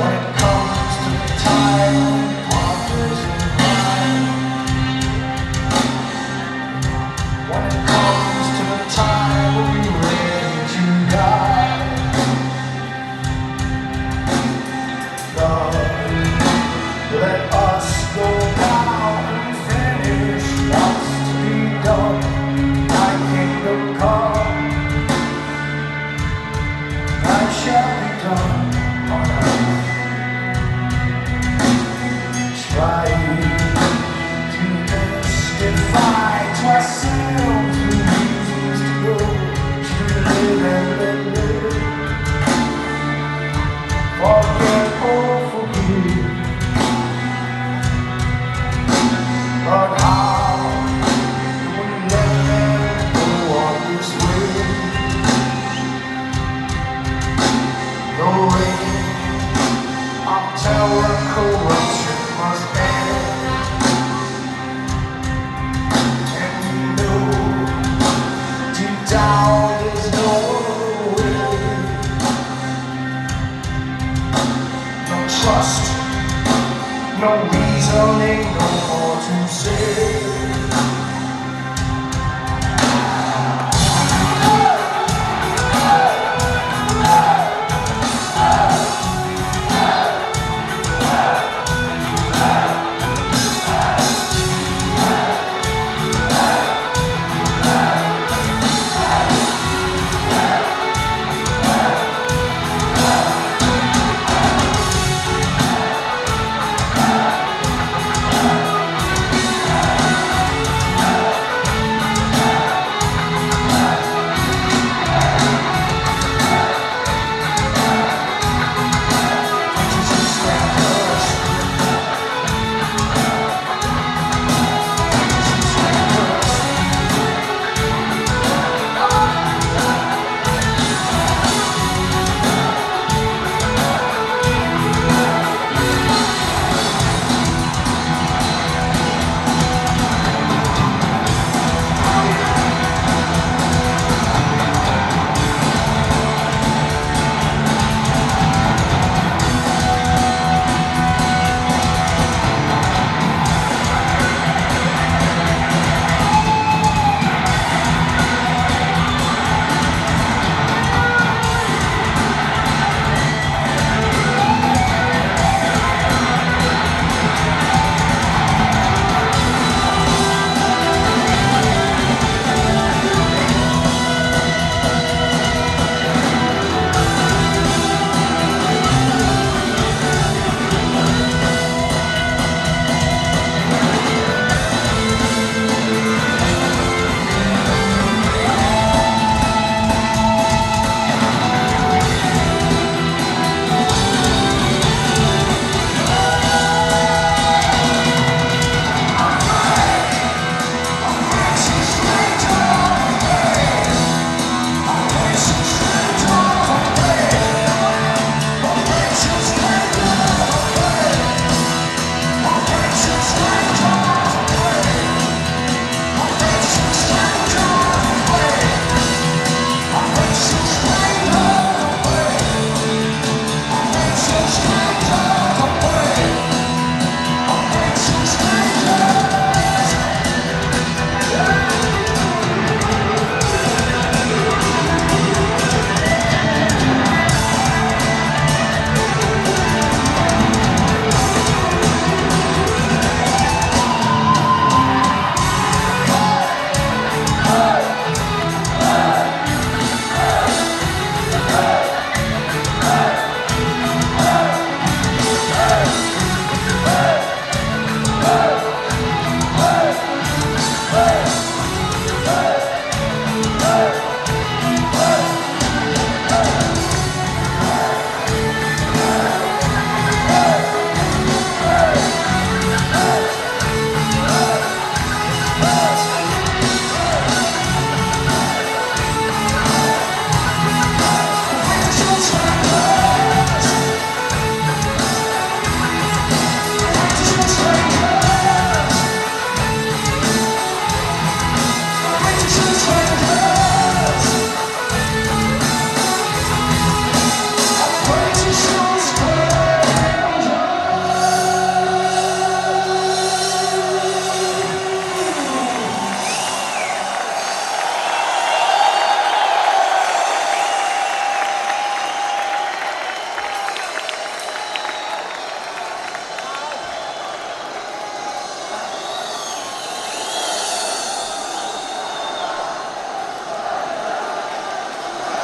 Let us go down and finish what's to be done. Thy kingdom come, thy shall be done on earth. Trying to justify to ourselves the reasons to go, to live and let live. Forget or forgive. But how do we let them go on this way? The reign of terror and corruption must end. And we know deep down there's no way. No trust, no reasoning, no more to say.